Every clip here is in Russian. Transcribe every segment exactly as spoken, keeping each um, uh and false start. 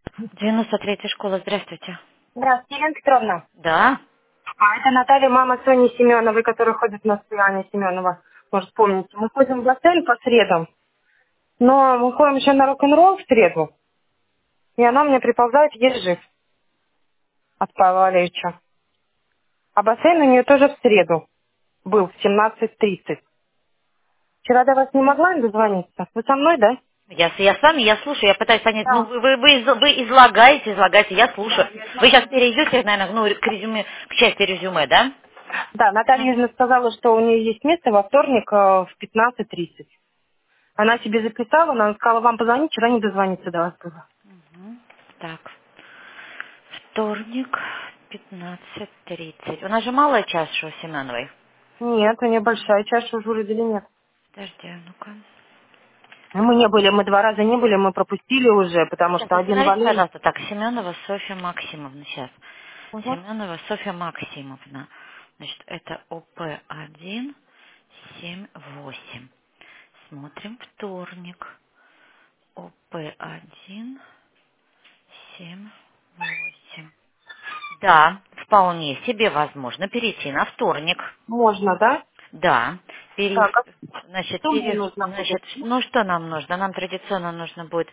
девяносто третья школа, здравствуйте. Здравствуйте, Елена Петровна. Да? А это Наталья, мама Сони Семеновой, которая ходит на Аня Семенова. Может, помните. Мы ходим в бассейн по средам, но мы ходим еще на рок-н-ролл в среду, и она мне приползает ежик от Павла Валерьевича. А бассейн у нее тоже в среду был в семнадцать тридцать. Вчера до вас не могла дозвониться? Вы со мной, да? Я, с- я с вами, я слушаю, я пытаюсь понять, ну Да. вы, вы, вы из- вы излагаете, излагаете, я слушаю. Да, я Вы сейчас излагаю. перейдете, наверное, ну, к резюме, к части резюме, да? Да, Наталья Мгм. Юрьевна сказала, что у нее есть место во вторник э, в пятнадцать тридцать. Она себе записала, она сказала, вам позвонить, вчера не дозвониться до вас было. Мгм. Так, вторник, пятнадцать тридцать. У нас же малая чаша у Семеновой. Нет, у нее большая чаша уже вроде или нет. Подожди, а ну-ка. Мы не были, мы два раза не были, мы пропустили уже, потому Сейчас, что один остановите, болел. пожалуйста, так, Семенова Софья Максимовна, сейчас. Угу. Семенова Софья Максимовна. Значит, это оп один семь восемь. Смотрим вторник. оп один семь восемь. Да, вполне себе возможно перейти на вторник. Можно, да? Да, пере... Так, а значит, что мне пере... нужно будет? значит, ну что нам нужно? Нам традиционно нужно будет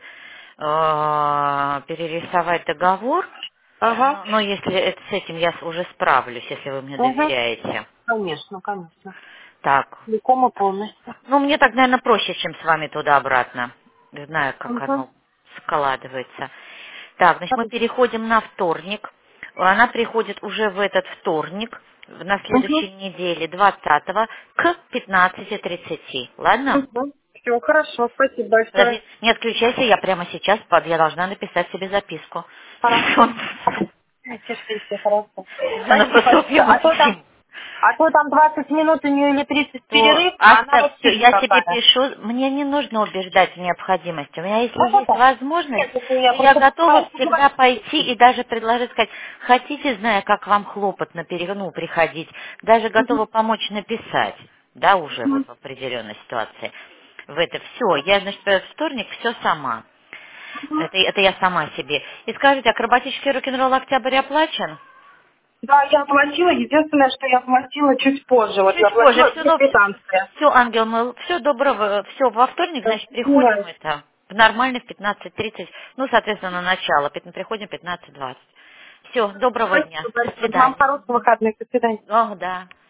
э, перерисовать договор, Ага. но, но если это, с этим я с- уже справлюсь, если вы мне Угу. доверяете. Конечно, конечно. Так, Целиком и полностью. ну мне так, наверное, проще, чем с вами туда-обратно. Не знаю, как Угу. оно складывается. Так, значит, мы переходим на вторник. Она приходит уже в этот вторник, в- на Угу. следующей неделе, двадцатого, к пятнадцати тридцати. Ладно? Угу. Все, хорошо, спасибо большое. Подожди, не отключайся, я прямо сейчас, под, я должна написать себе записку. Хорошо. Чешите, хорошо. Семенова Спасибо Софья большое. А то там, Максим. а то там двадцать минут у нее или тридцать То перерыв, а она оставь вот все, тихо я себе какая. пишу, мне не нужно убеждать в необходимости. У меня, если Вот есть это. возможность, Нет, это я то я просто готова понимаю. всегда пойти и даже предложить сказать, хотите, зная, как вам хлопотно пере- ну, приходить, даже готова помочь написать, да, уже вот в определенной ситуации. В это все. Я, значит, в вторник все сама. Это, это я сама себе. И скажите, акробатический рок-н-ролл октябрь оплачен? Да, я оплатила. Единственное, что я оплатила чуть позже. Вот я Чуть позже, оплатила все, две ну, квитанции. все, ангел мой, все доброго, все, во вторник, Да, значит, приходим извиняюсь. это, в нормально в пятнадцать тридцать, ну, соответственно, на начало, пят- приходим в пятнадцать двадцать. Все, доброго дня, Спасибо до большое. Вам свидания. хороших выходных. До свидания. Ох, да.